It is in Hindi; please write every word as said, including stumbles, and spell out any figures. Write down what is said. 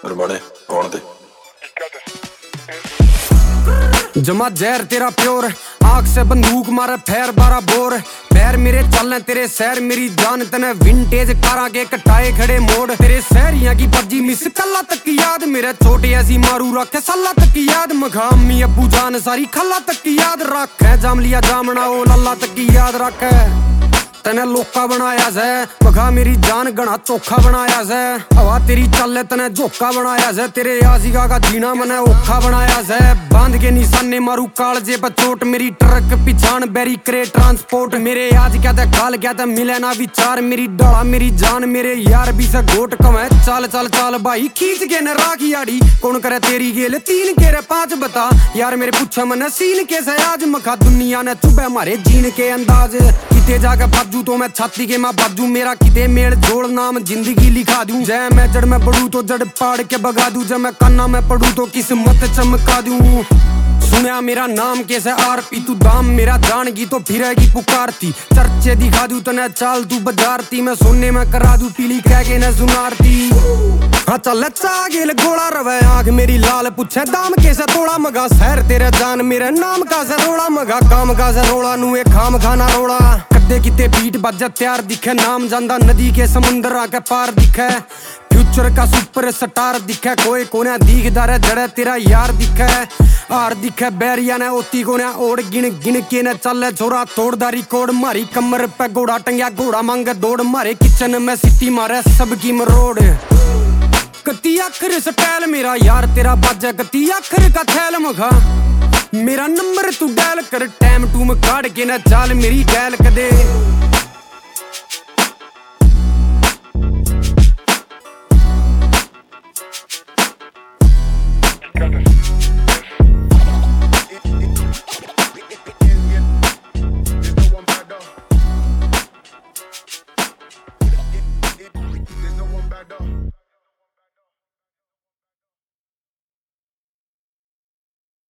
रमाने कौन थे जमा जहर तेरा प्योर आंख से बंदूक मारे फैर बारा बोर पैर मेरे चलने तेरे सैर मेरी जान तने विंटेज कारा के कटाए खड़े मोड़ तेरे सहरियां की पबजी मिस कल्ला तक की याद मेरे छोटे ऐसी मारू रखे सल्ला तक की याद मखा अम्मी अब्बू जान सारी खल्ला तक की याद रखे जाम लिया जामना ओ लल्ला तक की याद रखे तने लोका बनाया से मखा मेरी जान गणा चोखा बनाया से हवा तेरी चल तने झोका बनाया से तेरे आशिका का जीना मने औखा बनाया से बांध के निशाने मारू कालजे पर चोट मेरी ट्रक पिछान बैरी करे ट्रांसपोर्ट मेरे आज क्या था काल क्या था मिले ना विचार मेरी डाला मेरी जान मेरे यार भी से गोट कमे चल चल चल भाई खींच के न राखी आड़ी कौन करे तेरी गेल तीन के रे पांच बता यार मेरे पूछा मने सीन के से आज मखा दुनिया ने चुबे हमारे जीन के अंदाज किते जाके बाजू तो मैं छाती के मां बाजू मेरा किते मेल जोड़ नाम जिंदगी लिखा दूं जय मैं जड़ में पड़ू तो जड़ पाड़ के भगा दूं जब मैं काना में पड़ू तो किस्मत चमका दूं सुनिया मेरा नाम कैसे आर पी तू दाम मेरा जानगी तो फिरेगी पुकारती चर्चे दिखा दूं तने चाल तू बजारती मैं सोने में करा दूं पीली कह के न सुनारती हाँ चल चागेल गोला रवे आंख मेरी लाल पूछे दाम कैसे तोड़ा मगा शहर तेरे जान मेरे नाम का से रोड़ा मगा काम का से रोड़ा नू एक खाम खाना रोड़ा कद्दे किते बीट बज तैयार दिखे नाम जांदा नदी के समुंदर आके पार दिखे फ्यूचर का सुपर स्टार दिखे कोई कोने दीखदार जड़े तेरा यार दिखे हार दिखे बैरिया ने ओती कोने ओढ़ गिन गिन के ने चले छोरा तोड़दारी कोड मारी कमर पे घोड़ा टंगिया घोड़ा मांगे दौड़ मारे किचन में सिटी मारे सबकी मरोड़ कती अखर स्टाइल मेरा यार तेरा बाजा कती अखर का थैल मखा मेरा नंबर तू डायल कर टाइम टूम काट के ना चाल मेरी गैल कदे